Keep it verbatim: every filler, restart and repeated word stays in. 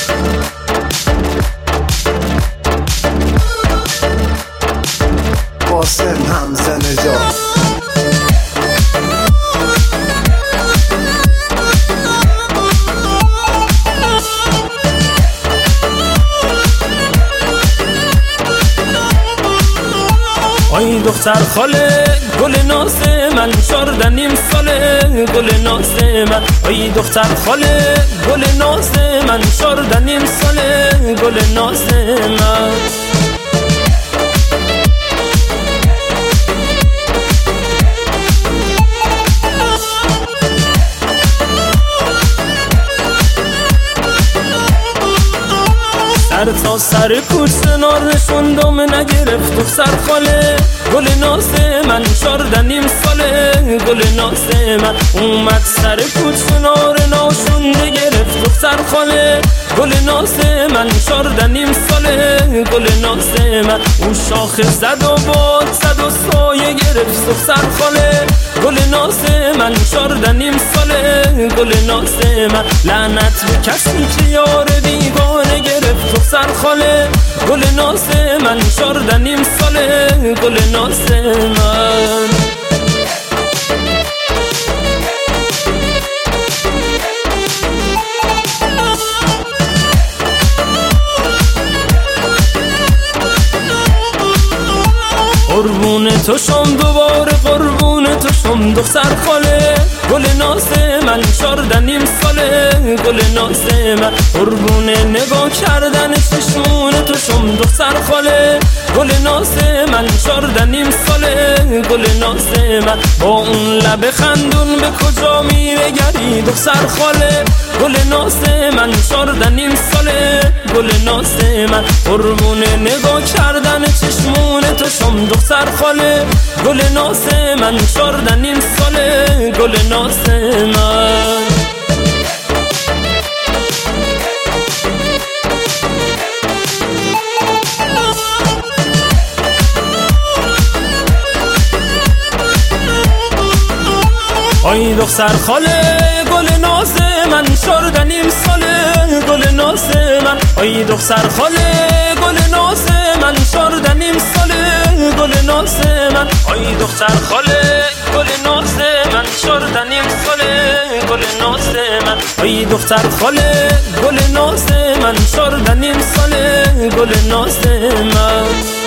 قاسم حمزه نژاد. آی دختر خاله گل ناز من چارده نیم ساله گل ناز من. آی دختر خاله گل ناز من چارده نیم ساله گل ناز من. سر تا سر کوچ سنار نشوندم نگرفت دختر خاله گل ناز من چارده نیم ساله گل ناز من. اومد سر کوچ سنار ناشونده گرفت دختر خاله گل ناز من چارده نیم ساله گل ناز من. اون شاخه زد و باد زد و سایه گرفت دختر خاله گل ناز من چارده نیم ساله گل ناز من. لعنت به کسی که یار بیگانه گرفت دختر خاله گل ناز من چارده نیم ساله گل ناز من. قربون تو شم دوباره قربون تو شم دختر خاله گل ناز من چارده نیم ساله گل ناز من. قربون نگاه کردن چشمون تو شم دختر خاله گل ناز من چارده نیم ساله گل ناز من. با اون لب خندون به کجا میره گری دختر خاله گل ناز من چارده نیم ساله گل ناز من. قربون نگاه کردن چشمون تو شم دختر خاله گل ناز من چارده نیم ساله گل ناز من. آی دختر خاله گل ناز من چارده نیم ساله گل ناز من. آی دختر خاله گل ناز من چارده نیم ساله گل ناز من. آی دختر خاله گل ناز من چارده نیم ساله گل ناز من. آی دختر خاله گل ناز من چارده نیم ساله گل ناز من.